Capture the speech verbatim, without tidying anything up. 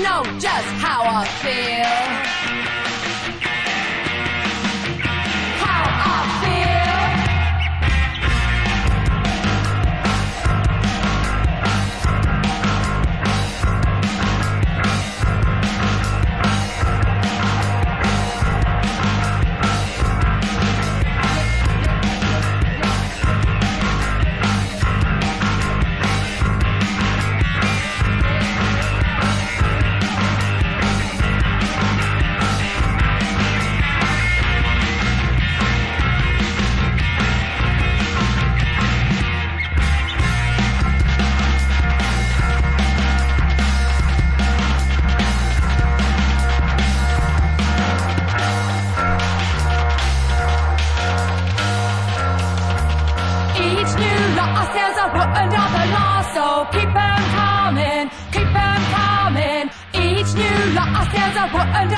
know just how I feel. How I feel. Ourselves are put under the law, so keep 'em coming, keep 'em coming. Each new law ourselves are put under